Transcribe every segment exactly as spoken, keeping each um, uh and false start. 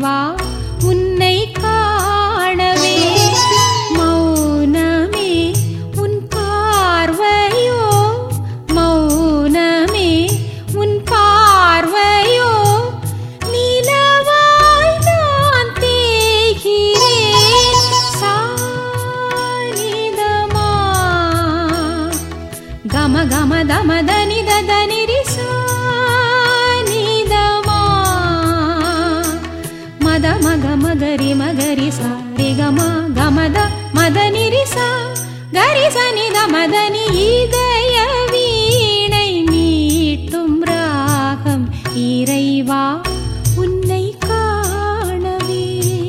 இறைவா உன்னை காணவே மௌனமே உன் பார்வையோ மௌனமே உன் பார்வையோ நிலவாய் நான் தேய்கிறேன் சானிதமா கம கம தம தனி தனி ரிசா மத மக மகரி மகரி சா ரி கம கமத மதனி ரிசா கரி சனித மதனி இதய வீணை மீட்டும் ராகம் இறைவா உன்னை காணவே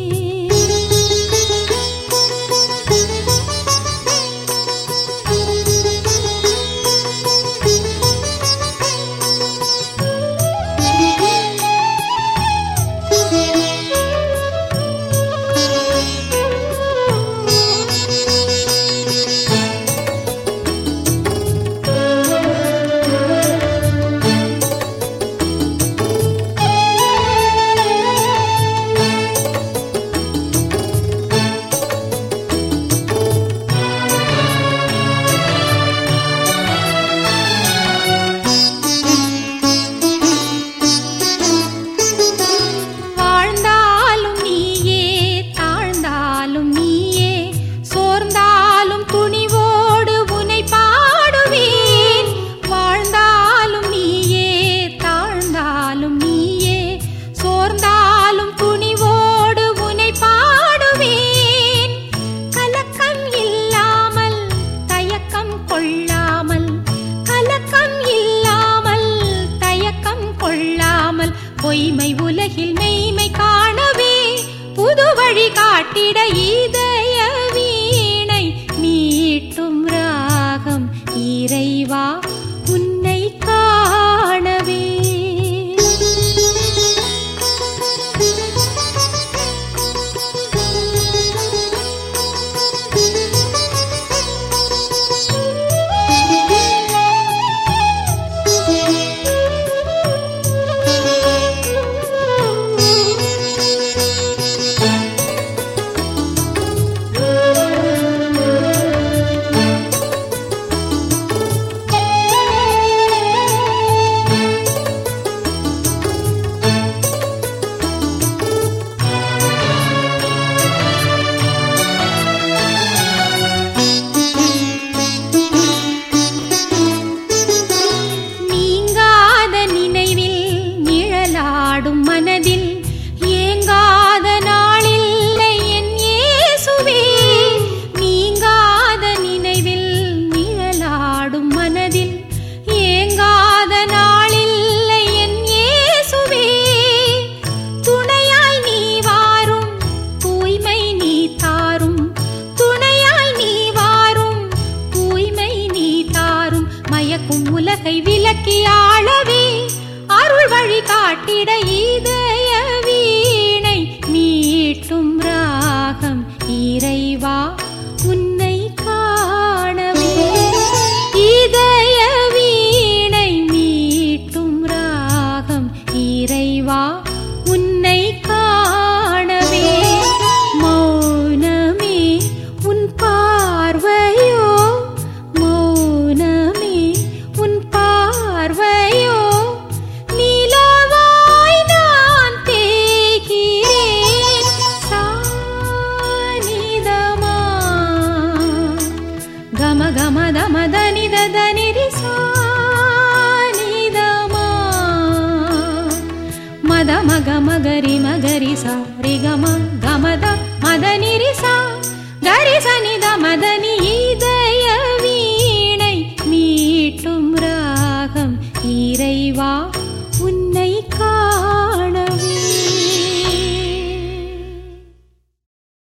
பொய்மை உலகில் மெய்மை காணவே புது வழி காட்டிட இதய வீணை மீட்டும் ராகம் இறைவா உன்னை காணவே மனதில் ஏங்காத நாளில்லை என் இயேசுவே நீங்காத நினைவில் நிழலாடும் மனதில் ஏங்காத நாளில்லை என் இயேசுவே துணையாய் நீ வாரும் தூய்மை நீ தாரும் துணையாய் நீ வாரும் தூய்மை நீ தாரும் மயக்கும் உலகை விலக்கி ஆளவே அருள் வழி காட்டிட இதய வீணை மீட்டும் ராகம் இறைவா உன்னை காணவே இதய வீணை மீட்டும் ராகம் இறைவா உன்னை காணவே மௌனமே உன் பார்வையோ மௌனமே உன் பார்வையோ గమ గమ దమ దని దని రిసా నిదమా మద మగ మగరి మగరి సా రి గమ గమద మదని రిసా గరి సని ద మదని ఇద